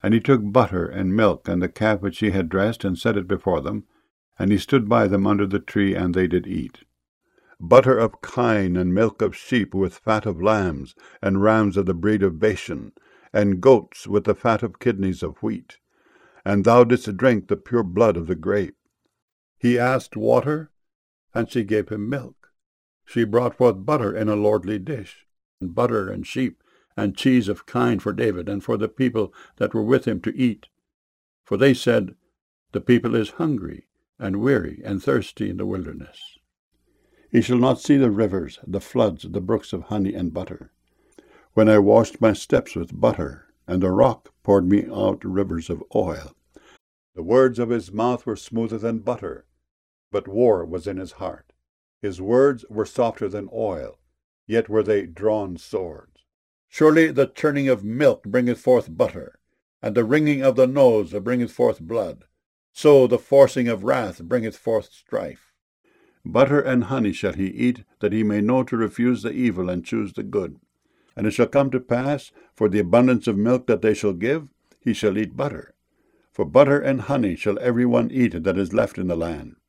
And he took butter and milk and the calf which he had dressed, and set it before them. And he stood by them under the tree, and they did eat. Butter of kine, and milk of sheep, with fat of lambs, and rams of the breed of Bashan, and goats with the fat of kidneys of wheat. And thou didst drink the pure blood of the grape. He asked water, and she gave him milk. She brought forth butter in a lordly dish, and butter and sheep, and cheese of kine for David, and for the people that were with him to eat. For they said, The people is hungry, and weary, and thirsty in the wilderness. He shall not see the rivers, the floods, the brooks of honey and butter. When I washed my steps with butter, and the rock poured me out rivers of oil. The words of his mouth were smoother than butter, but war was in his heart. His words were softer than oil, yet were they drawn swords. Surely the churning of milk bringeth forth butter, and the wringing of the nose bringeth forth blood. So the forcing of wrath bringeth forth strife. Butter and honey shall he eat, that he may know to refuse the evil and choose the good. And it shall come to pass, for the abundance of milk that they shall give, he shall eat butter. For butter and honey shall every one eat that is left in the land.